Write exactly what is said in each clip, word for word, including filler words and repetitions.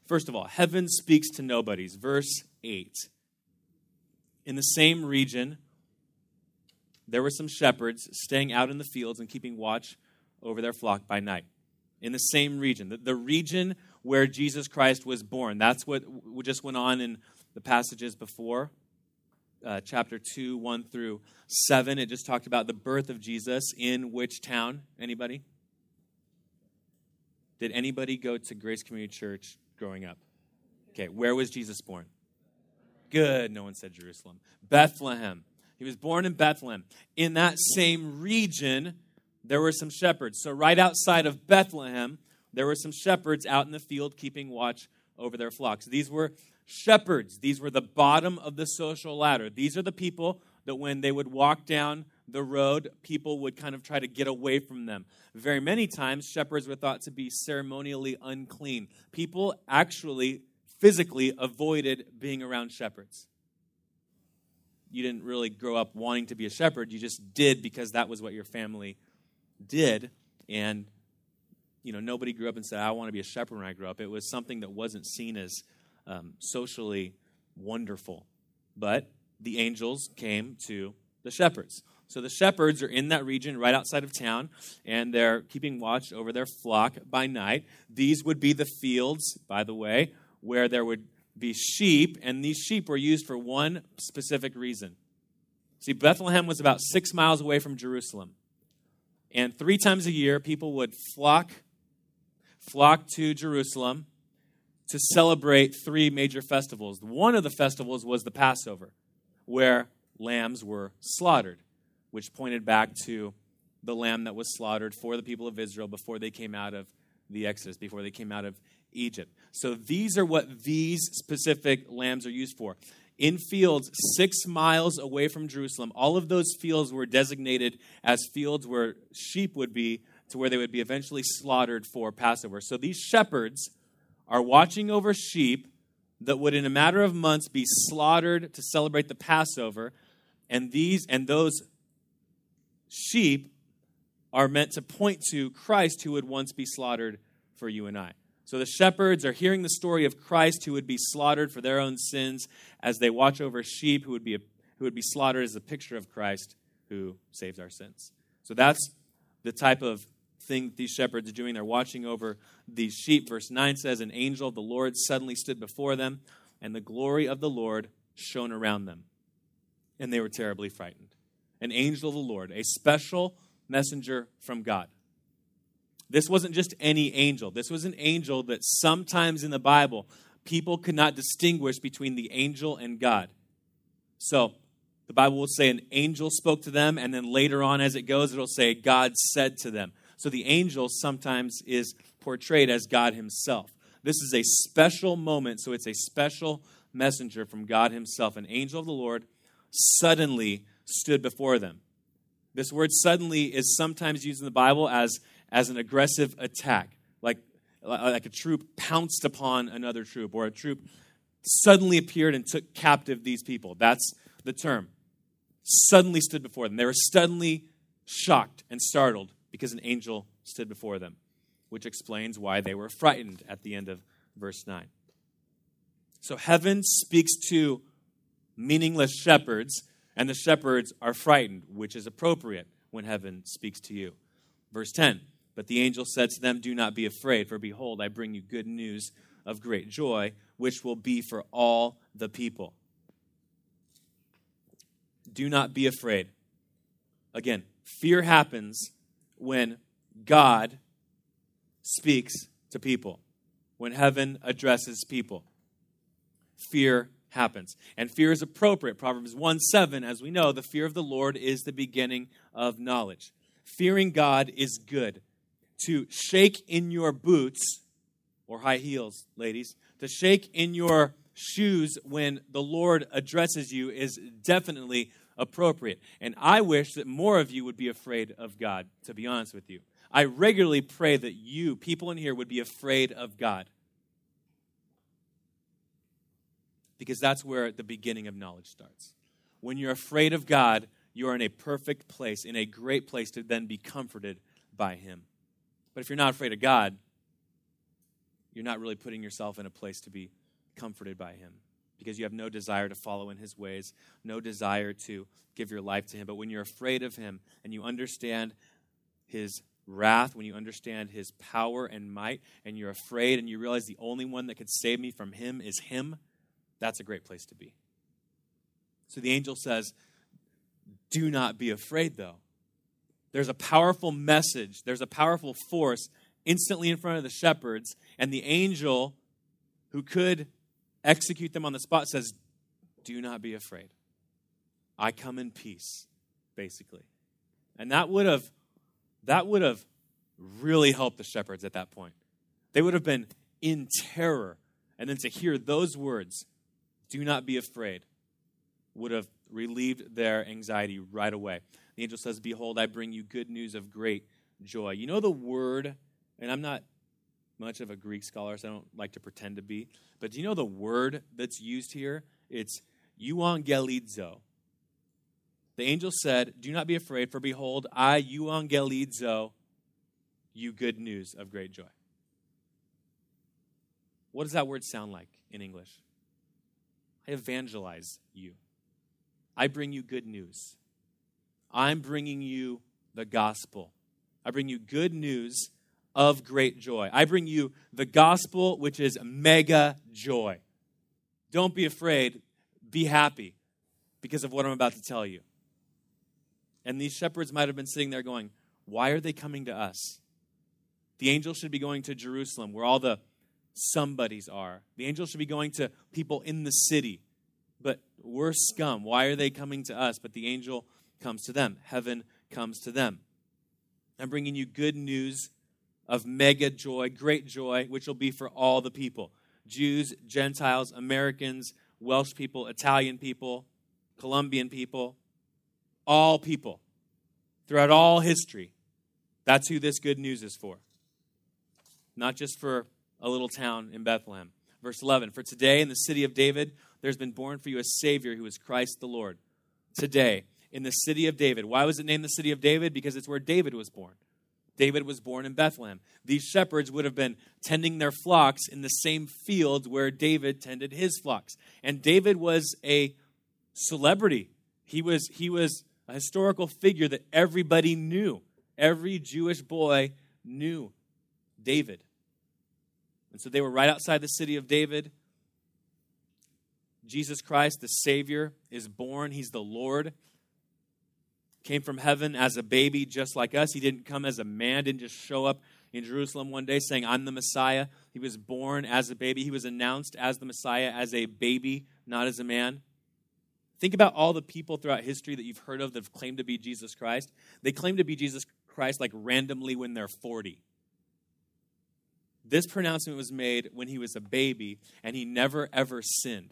First of all, heaven speaks to nobodies. Verse eight. In the same region, there were some shepherds staying out in the fields and keeping watch over their flock by night. In the same region, the, the region where Jesus Christ was born. That's what just went on in the passages before. Uh, chapter two, one through seven. It just talked about the birth of Jesus in which town? Anybody? Did anybody go to Grace Community Church growing up? Okay, where was Jesus born? Good, no one said Jerusalem. Bethlehem. He was born in Bethlehem. In that same region, there were some shepherds. So right outside of Bethlehem, there were some shepherds out in the field keeping watch over their flocks. These were shepherds. These were the bottom of the social ladder. These are the people that when they would walk down the road, people would kind of try to get away from them. Very many times, shepherds were thought to be ceremonially unclean. People actually, physically avoided being around shepherds. You didn't really grow up wanting to be a shepherd. You just did because that was what your family did. And, you know, nobody grew up and said, I want to be a shepherd when I grow up. It was something that wasn't seen as um, socially wonderful. But the angels came to the shepherds. So the shepherds are in that region right outside of town, and they're keeping watch over their flock by night. These would be the fields, by the way, where there would be sheep, and these sheep were used for one specific reason. See, Bethlehem was about six miles away from Jerusalem. And three times a year, people would flock, flock to Jerusalem to celebrate three major festivals. One of the festivals was the Passover, where lambs were slaughtered, which pointed back to the lamb that was slaughtered for the people of Israel before they came out of the Exodus, before they came out of Egypt. So these are what these specific lambs are used for. In fields six miles away from Jerusalem, all of those fields were designated as fields where sheep would be, to where they would be eventually slaughtered for Passover. So these shepherds are watching over sheep that would in a matter of months be slaughtered to celebrate the Passover, and these and those sheep are meant to point to Christ who would once be slaughtered for you and I. So the shepherds are hearing the story of Christ who would be slaughtered for their own sins as they watch over sheep who would be a, who would be slaughtered as a picture of Christ who saves our sins. So that's the type of thing that these shepherds are doing. They're watching over these sheep. Verse nine says, an angel of the Lord suddenly stood before them, and the glory of the Lord shone around them. And they were terribly frightened. An angel of the Lord, a special messenger from God. This wasn't just any angel. This was an angel that sometimes in the Bible, people could not distinguish between the angel and God. So the Bible will say an angel spoke to them, and then later on as it goes, it'll say God said to them. So the angel sometimes is portrayed as God himself. This is a special moment, so it's a special messenger from God himself. An angel of the Lord suddenly stood before them. This word suddenly is sometimes used in the Bible as, as an aggressive attack, like, like a troop pounced upon another troop, or a troop suddenly appeared and took captive these people. That's the term. Suddenly stood before them. They were suddenly shocked and startled because an angel stood before them, which explains why they were frightened at the end of verse nine. So heaven speaks to meaningless shepherds, and the shepherds are frightened, which is appropriate when heaven speaks to you. Verse ten, but the angel said to them, do not be afraid, for behold, I bring you good news of great joy, which will be for all the people. Do not be afraid. Again, fear happens when God speaks to people, when heaven addresses people. Fear happens. And fear is appropriate. Proverbs one seven, as we know, the fear of the Lord is the beginning of knowledge. Fearing God is good. To shake in your boots, or high heels, ladies, to shake in your shoes when the Lord addresses you is definitely appropriate. And I wish that more of you would be afraid of God, to be honest with you. I regularly pray that you, people in here, would be afraid of God. Because that's where the beginning of knowledge starts. When you're afraid of God, you're in a perfect place, in a great place to then be comforted by him. But if you're not afraid of God, you're not really putting yourself in a place to be comforted by him, because you have no desire to follow in his ways, no desire to give your life to him. But when you're afraid of him and you understand his wrath, when you understand his power and might, and you're afraid and you realize the only one that could save me from him is him, that's a great place to be. So the angel says, do not be afraid, though. There's a powerful message. There's a powerful force instantly in front of the shepherds, and the angel who could execute them on the spot says, do not be afraid. I come in peace, basically. And that would have that would have really helped the shepherds at that point. They would have been in terror. And then to hear those words, do not be afraid, would have relieved their anxiety right away. The angel says, behold, I bring you good news of great joy. You know the word, and I'm not much of a Greek scholar, so I don't like to pretend to be, but do you know the word that's used here? It's euangelizo. The angel said, do not be afraid, for behold, I euangelizo you good news of great joy. What does that word sound like in English? I evangelize you. I bring you good news. I'm bringing you the gospel. I bring you good news of great joy. I bring you the gospel, which is mega joy. Don't be afraid. Be happy because of what I'm about to tell you. And these shepherds might have been sitting there going, why are they coming to us? The angel should be going to Jerusalem, where all the somebodies are. The angel should be going to people in the city. But we're scum. Why are they coming to us? But the angel comes to them. Heaven comes to them. I'm bringing you good news of mega joy, great joy, which will be for all the people. Jews, Gentiles, Americans, Welsh people, Italian people, Colombian people, all people. Throughout all history, that's who this good news is for. Not just for a little town in Bethlehem. Verse eleven, for today in the city of David, there's been born for you a Savior who is Christ the Lord. Today, in the city of David. Why was it named the city of David? Because it's where David was born. David was born in Bethlehem. These shepherds would have been tending their flocks in the same fields where David tended his flocks. And David was a celebrity. He was, he was a historical figure that everybody knew. Every Jewish boy knew David. And so they were right outside the city of David. Jesus Christ, the Savior, is born. He's the Lord. Came from heaven as a baby just like us. He didn't come as a man, didn't just show up in Jerusalem one day saying, I'm the Messiah. He was born as a baby. He was announced as the Messiah as a baby, not as a man. Think about all the people throughout history that you've heard of that have claimed to be Jesus Christ. They claim to be Jesus Christ like randomly when they're forty. This pronouncement was made when he was a baby, and he never, ever sinned.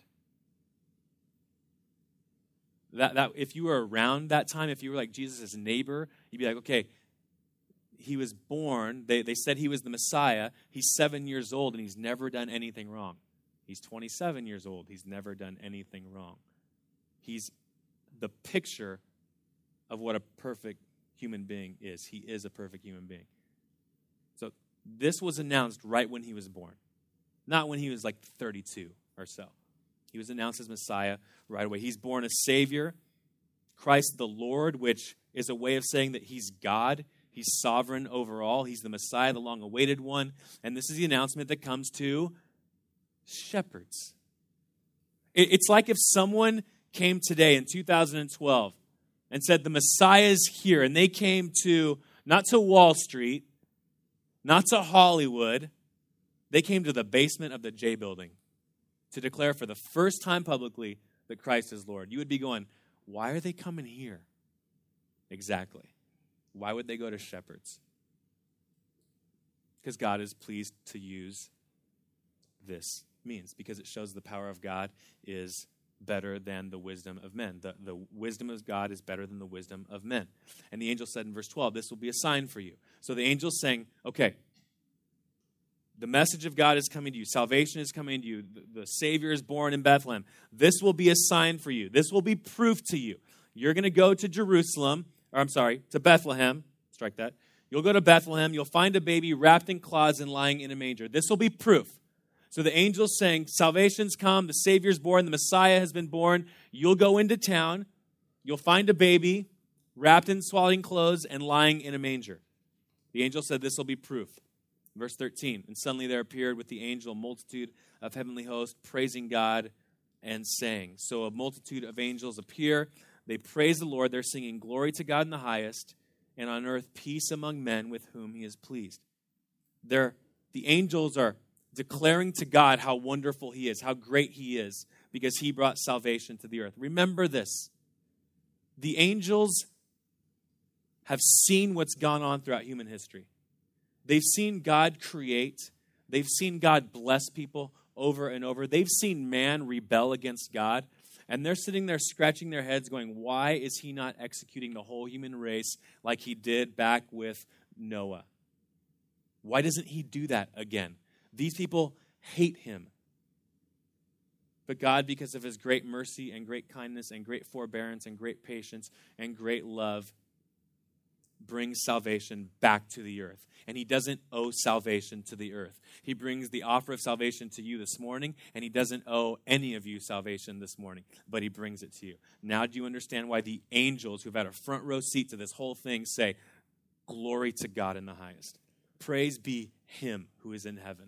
That, that if you were around that time, if you were like Jesus' neighbor, you'd be like, okay, he was born. They, they said he was the Messiah. He's seven years old, and he's never done anything wrong. He's twenty-seven years old. He's never done anything wrong. He's the picture of what a perfect human being is. He is a perfect human being. So this was announced right when he was born, not when he was like thirty-two or so. He was announced as Messiah right away. He's born a Savior, Christ the Lord, which is a way of saying that he's God. He's sovereign over all. He's the Messiah, the long-awaited one. And this is the announcement that comes to shepherds. It's like if someone came today in two thousand twelve and said, the Messiah is here. And they came to, not to Wall Street, not to Hollywood. They came to the basement of the J Building to declare for the first time publicly that Christ is Lord. You would be going, why are they coming here? Exactly. Why would they go to shepherds? Because God is pleased to use this means, because it shows the power of God is better than the wisdom of men. The, the wisdom of God is better than the wisdom of men. And the angel said in verse twelve, this will be a sign for you. So the angel's saying, okay, the message of God is coming to you. Salvation is coming to you. The, the Savior is born in Bethlehem. This will be a sign for you. This will be proof to you. You're going to go to Jerusalem, or I'm sorry, to Bethlehem. Strike that. You'll go to Bethlehem. You'll find a baby wrapped in cloths and lying in a manger. This will be proof. So the angel's saying, salvation's come. The Savior's born. The Messiah has been born. You'll go into town. You'll find a baby wrapped in swaddling clothes and lying in a manger. The angel said this will be proof. Verse thirteen, and suddenly there appeared with the angel a multitude of heavenly hosts praising God and saying. So a multitude of angels appear. They praise the Lord. They're singing glory to God in the highest, and on earth peace among men with whom he is pleased. They're, the angels are declaring to God how wonderful he is, how great he is, because he brought salvation to the earth. Remember this. The angels have seen what's gone on throughout human history. They've seen God create. They've seen God bless people over and over. They've seen man rebel against God. And they're sitting there scratching their heads going, why is he not executing the whole human race like he did back with Noah? Why doesn't he do that again? These people hate him. But God, because of his great mercy and great kindness and great forbearance and great patience and great love, brings salvation back to the earth. And he doesn't owe salvation to the earth. He brings the offer of salvation to you this morning, and he doesn't owe any of you salvation this morning, but he brings it to you. Now do you understand why the angels who've had a front row seat to this whole thing say, glory to God in the highest. Praise be him who is in heaven.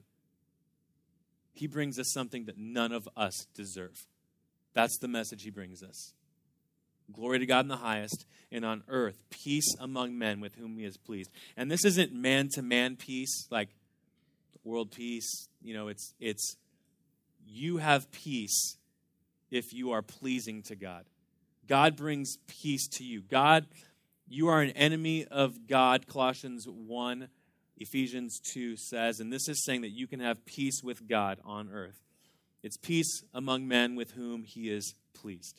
He brings us something that none of us deserve. That's the message he brings us. Glory to God in the highest, and on earth, peace among men with whom he is pleased. And this isn't man-to-man peace, like world peace. You know, it's it's you have peace if you are pleasing to God. God brings peace to you. God, you are an enemy of God, Colossians one, Ephesians two says, and this is saying that you can have peace with God on earth. It's peace among men with whom he is pleased.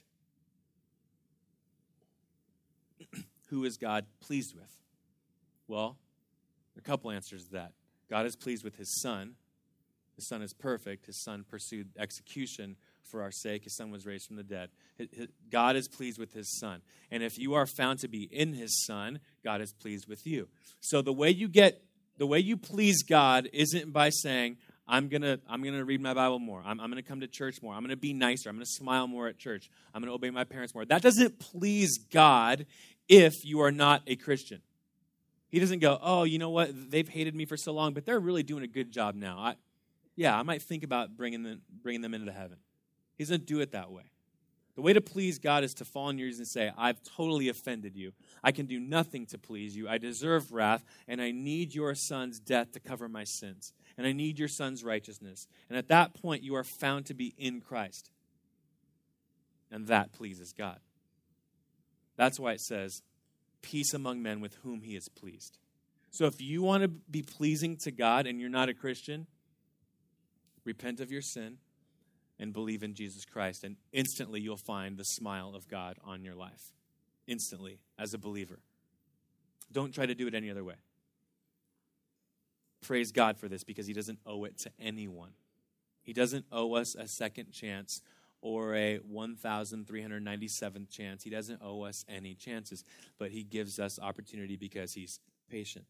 Who is God pleased with? Well, a couple answers to that. God is pleased with his Son. His Son is perfect. His Son pursued execution for our sake. His Son was raised from the dead. God is pleased with his Son. And if you are found to be in his Son, God is pleased with you. So the way you get, the way you please God isn't by saying, I'm gonna, I'm gonna read my Bible more. I'm, I'm gonna come to church more. I'm gonna be nicer. I'm gonna smile more at church. I'm gonna obey my parents more. That doesn't please God if you are not a Christian. He doesn't go, oh, you know what? They've hated me for so long, but they're really doing a good job now. I, yeah, I might think about bringing them, bringing them into heaven. He doesn't do it that way. The way to please God is to fall on your knees and say, I've totally offended you. I can do nothing to please you. I deserve wrath, and I need your Son's death to cover my sins. And I need your Son's righteousness. And at that point, you are found to be in Christ. And that pleases God. That's why it says, peace among men with whom he is pleased. So if you want to be pleasing to God and you're not a Christian, repent of your sin and believe in Jesus Christ. And instantly you'll find the smile of God on your life. Instantly, as a believer. Don't try to do it any other way. Praise God for this because he doesn't owe it to anyone. He doesn't owe us a second chance or a one thousand three hundred ninety-seventh chance. He doesn't owe us any chances, but he gives us opportunity because he's patient.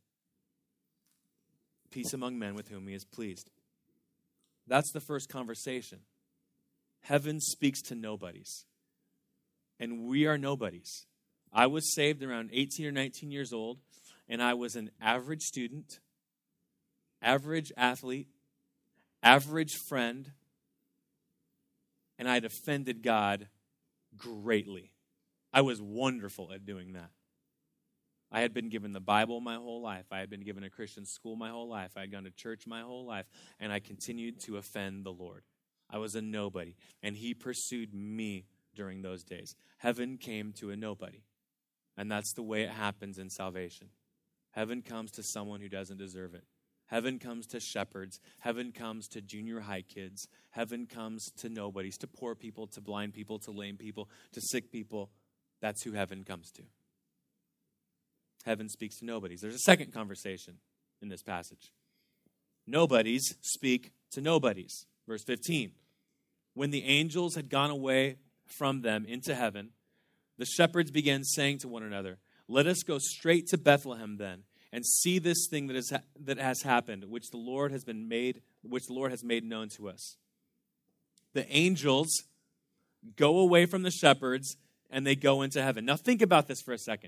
Peace among men with whom he is pleased. That's the first conversation. Heaven speaks to nobodies, and we are nobodies. I was saved around eighteen or nineteen years old, and I was an average student, average athlete, average friend, and I'd offended God greatly. I was wonderful at doing that. I had been given the Bible my whole life. I had been given a Christian school my whole life. I had gone to church my whole life, and I continued to offend the Lord. I was a nobody, and he pursued me during those days. Heaven came to a nobody, and that's the way it happens in salvation. Heaven comes to someone who doesn't deserve it. Heaven comes to shepherds. Heaven comes to junior high kids. Heaven comes to nobodies, to poor people, to blind people, to lame people, to sick people. That's who heaven comes to. Heaven speaks to nobodies. There's a second conversation in this passage. Nobodies speak to nobodies. Verse fifteen. When the angels had gone away from them into heaven, the shepherds began saying to one another, let us go straight to Bethlehem then, and see this thing that, is ha- that has happened, which the Lord has been made, which the Lord has made known to us. The angels go away from the shepherds and they go into heaven. Now think about this for a second.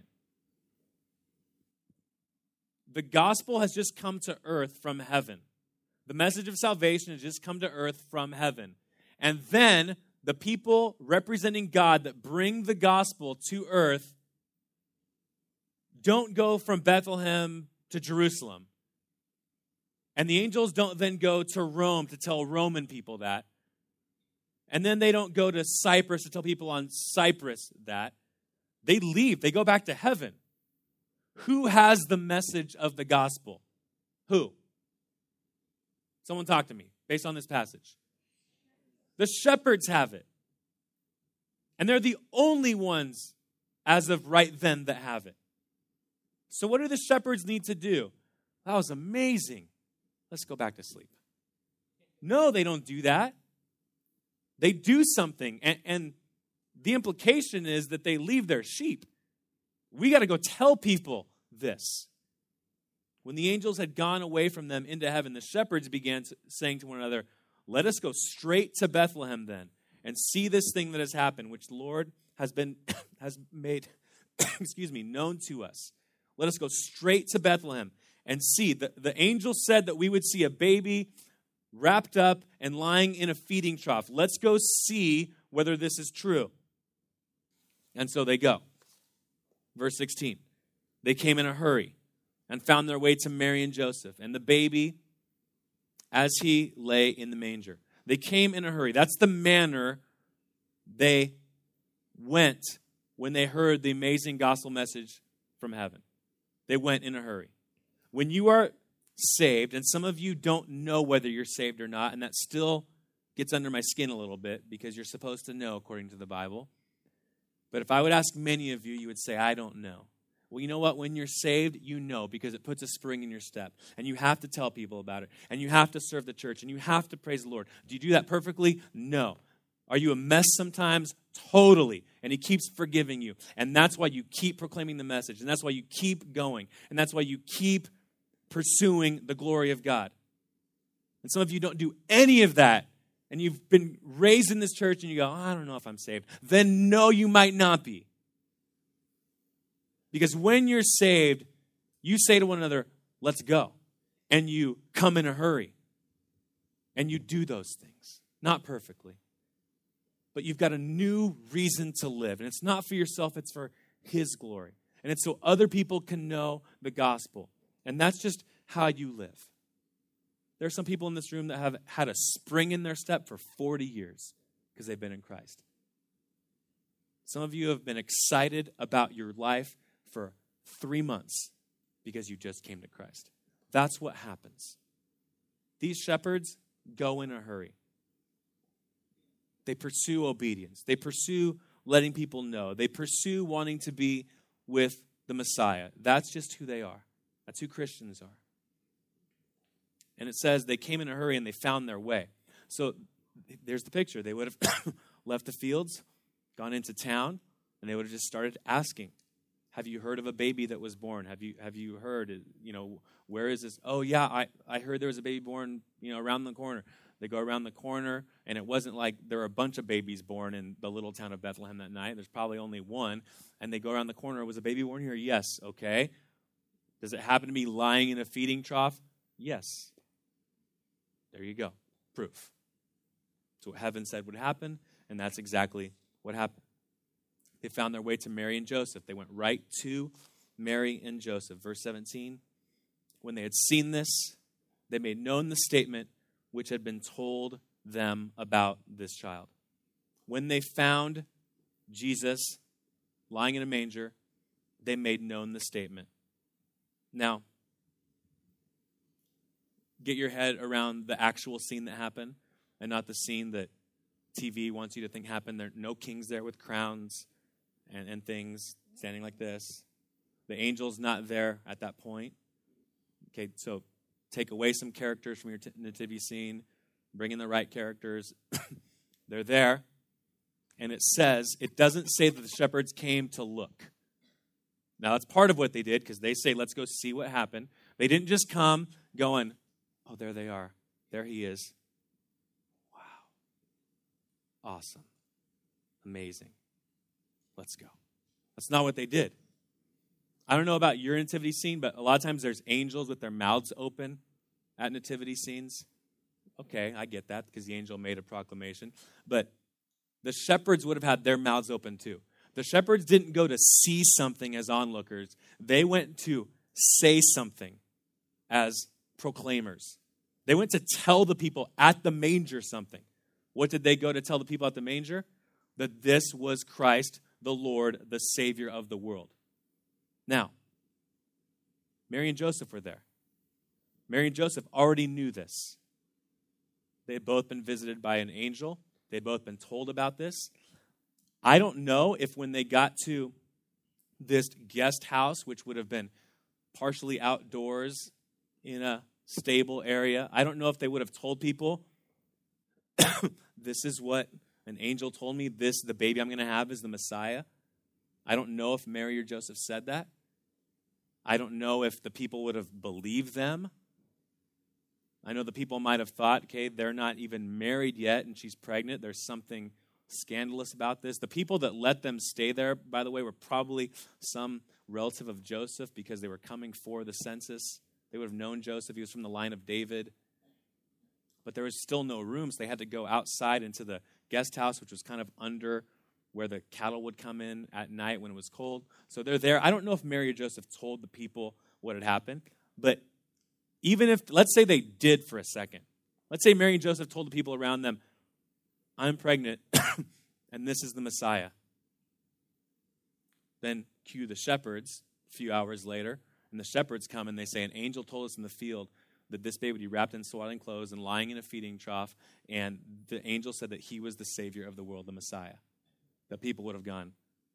The gospel has just come to earth from heaven. The message of salvation has just come to earth from heaven. And then the people representing God that bring the gospel to earth don't go from Bethlehem to Jerusalem. And the angels don't then go to Rome to tell Roman people that. And then they don't go to Cyprus to tell people on Cyprus that. They leave. They go back to heaven. Who has the message of the gospel? Who? Someone talk to me based on this passage. The shepherds have it. And they're the only ones as of right then that have it. So what do the shepherds need to do? That was amazing. Let's go back to sleep. No, they don't do that. They do something. And, and the implication is that they leave their sheep. We got to go tell people this. When the angels had gone away from them into heaven, the shepherds began to, saying to one another, let us go straight to Bethlehem then and see this thing that has happened, which the Lord has been has made, excuse me, known to us. Let us go straight to Bethlehem and see. The, the angel said that we would see a baby wrapped up and lying in a feeding trough. Let's go see whether this is true. And so they go. Verse sixteen. They came in a hurry and found their way to Mary and Joseph and the baby as he lay in the manger. They came in a hurry. That's the manner they went when they heard the amazing gospel message from heaven. They went in a hurry. When you are saved, and some of you don't know whether you're saved or not, and that still gets under my skin a little bit because you're supposed to know according to the Bible. But if I would ask many of you, you would say, I don't know. Well, you know what? When you're saved, you know because it puts a spring in your step. And you have to tell people about it. And you have to serve the church. And you have to praise the Lord. Do you do that perfectly? No. Are you a mess sometimes? Totally. And he keeps forgiving you. And that's why you keep proclaiming the message. And that's why you keep going. And that's why you keep pursuing the glory of God. And some of you don't do any of that. And you've been raised in this church and you go, I don't know if I'm saved. Then no, you might not be. Because when you're saved, you say to one another, let's go. And you come in a hurry. And you do those things. Not perfectly. But you've got a new reason to live. And it's not for yourself, it's for his glory. And it's so other people can know the gospel. And that's just how you live. There are some people in this room that have had a spring in their step for forty years because they've been in Christ. Some of you have been excited about your life for three months because you just came to Christ. That's what happens. These shepherds go in a hurry. They pursue obedience. They pursue letting people know. They pursue wanting to be with the Messiah. That's just who they are. That's who Christians are. And it says they came in a hurry and they found their way. So there's the picture. They would have left the fields, gone into town, and they would have just started asking, have you heard of a baby that was born? Have you have you heard, you know, where is this? Oh, yeah, I, I heard there was a baby born, you know, around the corner. They go around the corner, and it wasn't like there were a bunch of babies born in the little town of Bethlehem that night. There's probably only one. And they go around the corner. Was a baby born here? Yes. Okay. Does it happen to be lying in a feeding trough? Yes. There you go. Proof. So what heaven said would happen, and that's exactly what happened. They found their way to Mary and Joseph. They went right to Mary and Joseph. Verse seventeen, when they had seen this, they made known the statement which had been told them about this child. When they found Jesus lying in a manger, they made known the statement. Now, get your head around the actual scene that happened and not the scene that T V wants you to think happened. There are no kings there with crowns and, and things standing like this. The angel's not there at that point. Okay, so take away some characters from your t- nativity scene. Bring in the right characters. They're there. And it says, it doesn't say that the shepherds came to look. Now, that's part of what they did because they say, let's go see what happened. They didn't just come going, oh, there they are. There he is. Wow. Awesome. Amazing. Let's go. That's not what they did. I don't know about your nativity scene, but a lot of times there's angels with their mouths open at nativity scenes. Okay, I get that because the angel made a proclamation. But the shepherds would have had their mouths open too. The shepherds didn't go to see something as onlookers. They went to say something as proclaimers. They went to tell the people at the manger something. What did they go to tell the people at the manger? That this was Christ, the Lord, the Savior of the world. Now, Mary and Joseph were there. Mary and Joseph already knew this. They had both been visited by an angel. They had both been told about this. I don't know if when they got to this guest house, which would have been partially outdoors in a stable area, I don't know if they would have told people, this is what an angel told me, this, the baby I'm going to have is the Messiah. I don't know if Mary or Joseph said that. I don't know if the people would have believed them. I know the people might have thought, okay, they're not even married yet and she's pregnant. There's something scandalous about this. The people that let them stay there, by the way, were probably some relative of Joseph because they were coming for the census. They would have known Joseph. He was from the line of David. But there was still no room, so they had to go outside into the guest house, which was kind of under where the cattle would come in at night when it was cold. So they're there. I don't know if Mary or Joseph told the people what had happened, but even if, let's say they did for a second. Let's say Mary and Joseph told the people around them, I'm pregnant, and this is the Messiah. Then cue the shepherds a few hours later, and the shepherds come and they say, an angel told us in the field that this baby would be wrapped in swaddling clothes and lying in a feeding trough, and the angel said that he was the Savior of the world, the Messiah. The people would have gone,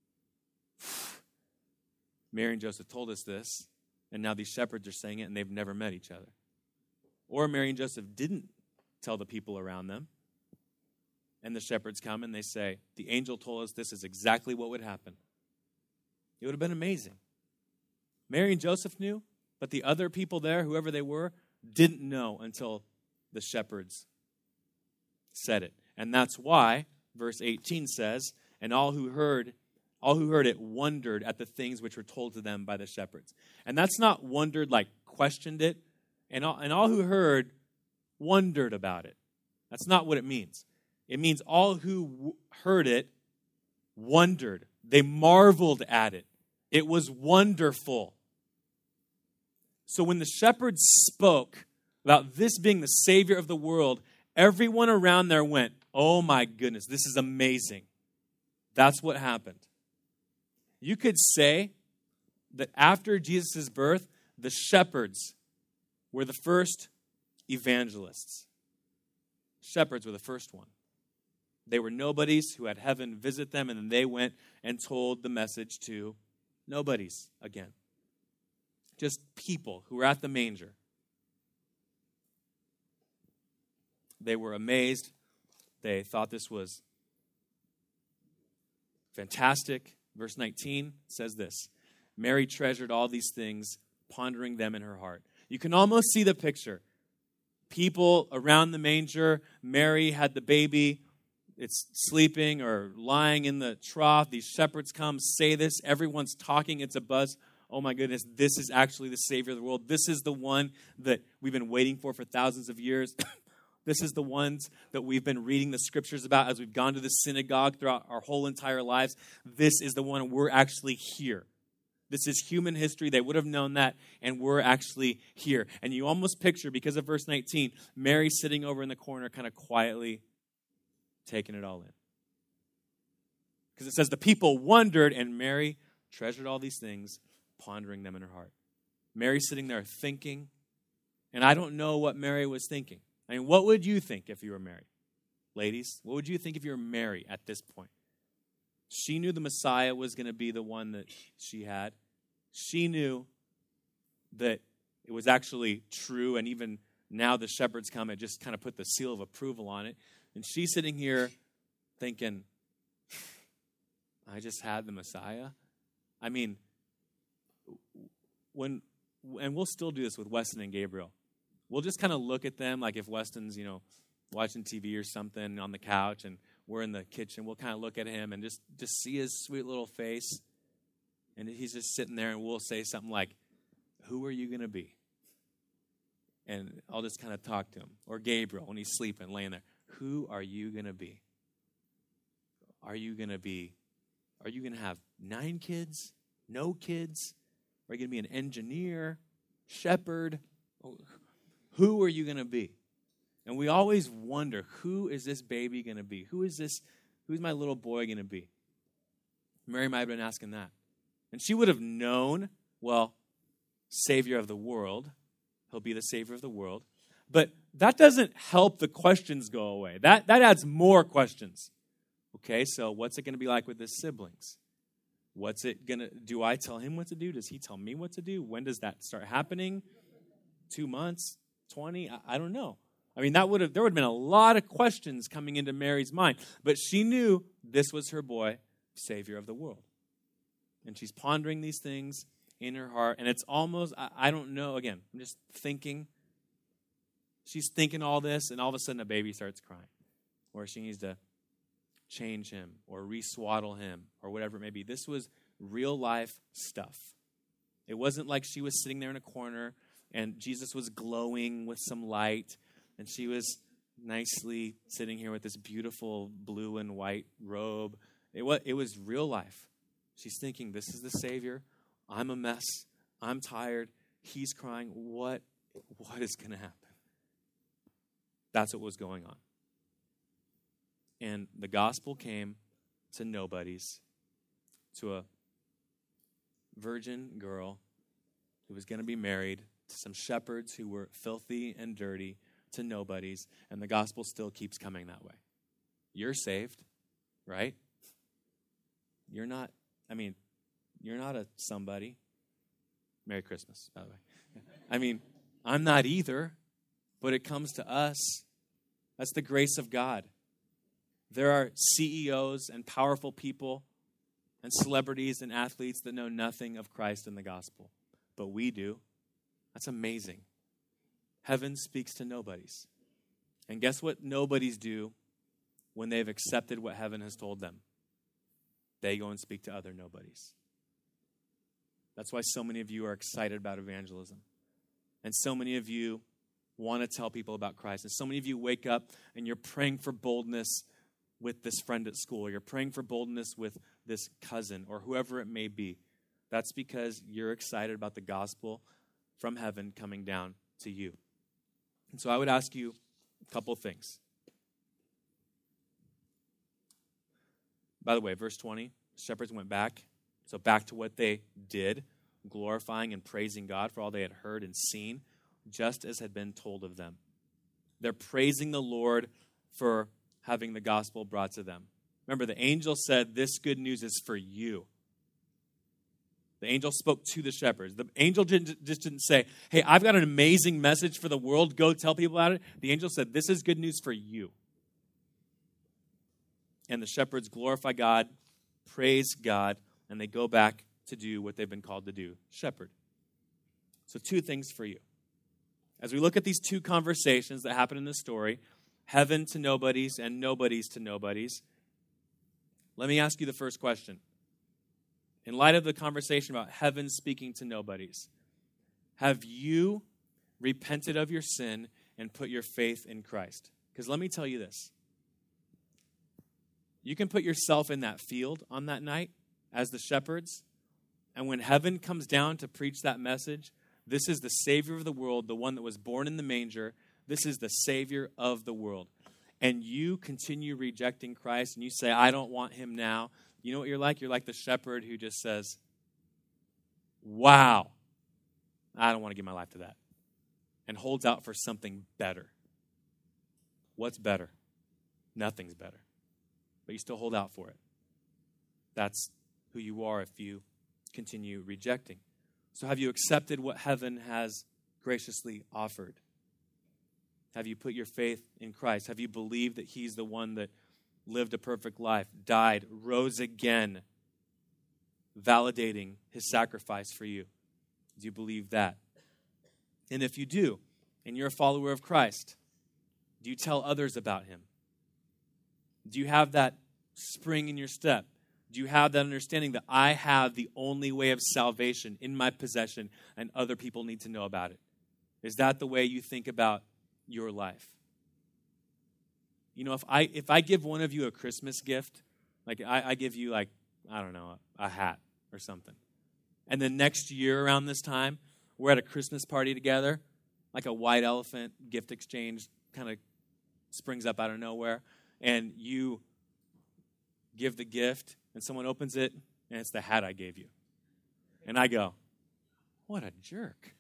Mary and Joseph told us this, and now these shepherds are saying it, and they've never met each other. Or Mary and Joseph didn't tell the people around them, and the shepherds come and they say, the angel told us this is exactly what would happen. It would have been amazing. Mary and Joseph knew, but the other people there, whoever they were, didn't know until the shepherds said it. And that's why verse eighteen says, and all who heard all who heard it wondered at the things which were told to them by the shepherds. And that's not wondered like questioned it. And all, and all who heard wondered about it. That's not what it means. It means all who w- heard it wondered. They marveled at it. It was wonderful. So when the shepherds spoke about this being the Savior of the world, everyone around there went, oh my goodness, this is amazing. That's what happened. You could say that after Jesus' birth, the shepherds were the first evangelists. Shepherds were the first one. They were nobodies who had heaven visit them, and then they went and told the message to nobodies again. Just people who were at the manger. They were amazed. They thought this was fantastic. Verse nineteen says this, Mary treasured all these things, pondering them in her heart. You can almost see the picture. People around the manger, Mary had the baby, it's sleeping or lying in the trough. These shepherds come, say this, everyone's talking, it's a buzz. Oh my goodness, this is actually the Savior of the world. This is the one that we've been waiting for for thousands of years. This is the ones that we've been reading the scriptures about as we've gone to the synagogue throughout our whole entire lives. This is the one we're actually here. This is human history. They would have known that, and we're actually here. And you almost picture, because of verse nineteen, Mary sitting over in the corner kind of quietly taking it all in. Because it says the people wondered, and Mary treasured all these things, pondering them in her heart. Mary sitting there thinking, and I don't know what Mary was thinking. I mean, what would you think if you were Mary? Ladies, what would you think if you were Mary at this point? She knew the Messiah was going to be the one that she had. She knew that it was actually true, and even now the shepherds come and just kind of put the seal of approval on it. And she's sitting here thinking, I just had the Messiah? I mean, when, and we'll still do this with Weston and Gabriel. We'll just kind of look at them like if Weston's, you know, watching T V or something on the couch and we're in the kitchen, we'll kind of look at him and just, just see his sweet little face. And he's just sitting there and we'll say something like, who are you going to be? And I'll just kind of talk to him. Or Gabriel, when he's sleeping, laying there. Who are you going to be? Are you going to be, are you going to have nine kids? No kids? Are you going to be an engineer? Shepherd? Who are you going to be? And we always wonder, who is this baby going to be? Who is this, who's my little boy going to be? Mary might have been asking that. And she would have known, well, Savior of the world. He'll be the Savior of the world. But that doesn't help the questions go away. That, that adds more questions. Okay, so what's it going to be like with his siblings? What's it going to, do I tell him what to do? Does he tell me what to do? When does that start happening? Two months? twenty? I, I don't know. I mean, that would have, there would have been a lot of questions coming into Mary's mind. But she knew this was her boy, Savior of the world. And she's pondering these things in her heart. And it's almost, I, I don't know, again, I'm just thinking. She's thinking all this, and all of a sudden a baby starts crying. Or she needs to change him or re-swaddle him or whatever it may be. This was real life stuff. It wasn't like she was sitting there in a corner and Jesus was glowing with some light and she was nicely sitting here with this beautiful blue and white robe. It was, it was real life. She's thinking, this is the Savior. I'm a mess. I'm tired. He's crying. What, what is going to happen? That's what was going on. And the gospel came to nobodies, to a virgin girl who was going to be married, to some shepherds who were filthy and dirty, to nobodies, and the gospel still keeps coming that way. You're saved, right? You're not, I mean, you're not a somebody. Merry Christmas, by the way. I mean, I'm not either, but it comes to us. That's the grace of God. There are C E Os and powerful people and celebrities and athletes that know nothing of Christ and the gospel, but we do. That's amazing. Heaven speaks to nobodies. And guess what nobodies do when they've accepted what heaven has told them? They go and speak to other nobodies. That's why so many of you are excited about evangelism. And so many of you want to tell people about Christ. And so many of you wake up and you're praying for boldness with this friend at school. Or you're praying for boldness with this cousin or whoever it may be. That's because you're excited about the gospel from heaven coming down to you. And so I would ask you a couple things. By the way, verse twenty, shepherds went back. So back to what they did, glorifying and praising God for all they had heard and seen, just as had been told of them. They're praising the Lord for having the gospel brought to them. Remember, the angel said, this good news is for you. The angel spoke to the shepherds. The angel didn't, just didn't say, hey, I've got an amazing message for the world. Go tell people about it. The angel said, this is good news for you. And the shepherds glorify God, praise God, and they go back to do what they've been called to do, shepherd. So two things for you. As we look at these two conversations that happen in this story, heaven to nobodies and nobodies to nobodies, let me ask you the first question. In light of the conversation about heaven speaking to nobodies, have you repented of your sin and put your faith in Christ? Because let me tell you this. You can put yourself in that field on that night as the shepherds, and when heaven comes down to preach that message, this is the Savior of the world, the one that was born in the manger. This is the Savior of the world. And you continue rejecting Christ, and you say, I don't want him now. You know what you're like? You're like the shepherd who just says, wow, I don't want to give my life to that. And holds out for something better. What's better? Nothing's better. But you still hold out for it. That's who you are if you continue rejecting. So have you accepted what heaven has graciously offered? Have you put your faith in Christ? Have you believed that he's the one that lived a perfect life, died, rose again, validating his sacrifice for you? Do you believe that? And if you do, and you're a follower of Christ, do you tell others about him? Do you have that spring in your step? Do you have that understanding that I have the only way of salvation in my possession and other people need to know about it? Is that the way you think about your life? You know, if I if I give one of you a Christmas gift, like I, I give you like, I don't know, a, a hat or something. And then next year around this time, we're at a Christmas party together, like a white elephant gift exchange kind of springs up out of nowhere. And you give the gift, and someone opens it, and it's the hat I gave you. And I go, what a jerk.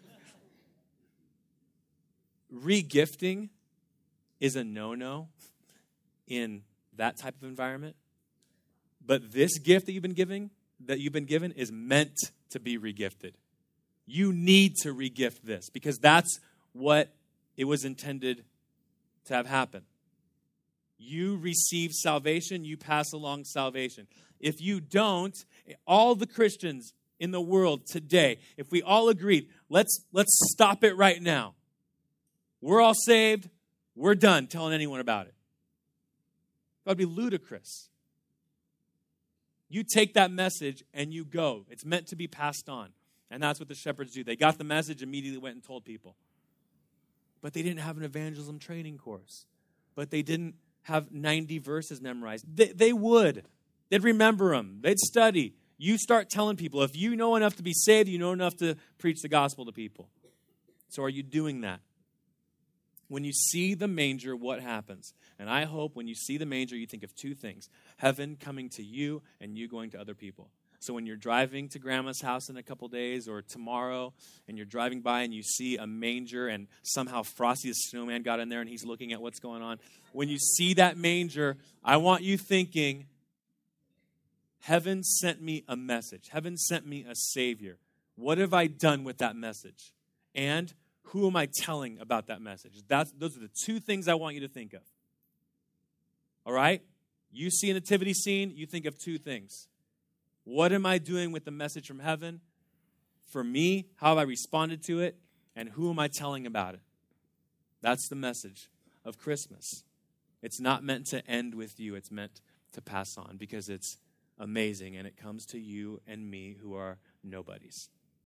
Re-gifting is a no-no in that type of environment. But this gift that you've been giving, that you've been given, is meant to be regifted. You need to regift this because that's what it was intended to have happen. You receive salvation, you pass along salvation. If you don't, all the Christians in the world today, if we all agreed, let's let's stop it right now. We're all saved, we're done telling anyone about it. That would be ludicrous. You take that message and you go. It's meant to be passed on. And that's what the shepherds do. They got the message, immediately went and told people. But they didn't have an evangelism training course. But they didn't have ninety verses memorized. They, they would. They'd remember them. They'd study. You start telling people. If you know enough to be saved, you know enough to preach the gospel to people. So are you doing that? When you see the manger, what happens? And I hope when you see the manger, you think of two things. Heaven coming to you and you going to other people. So when you're driving to grandma's house in a couple days or tomorrow and you're driving by and you see a manger and somehow Frosty the Snowman got in there and he's looking at what's going on. When you see that manger, I want you thinking, heaven sent me a message. Heaven sent me a Savior. What have I done with that message? And who am I telling about that message? That's, those are the two things I want you to think of. All right? You see a nativity scene, you think of two things. What am I doing with the message from heaven? For me, how have I responded to it? And who am I telling about it? That's the message of Christmas. It's not meant to end with you. It's meant to pass on because it's amazing and it comes to you and me who are nobodies.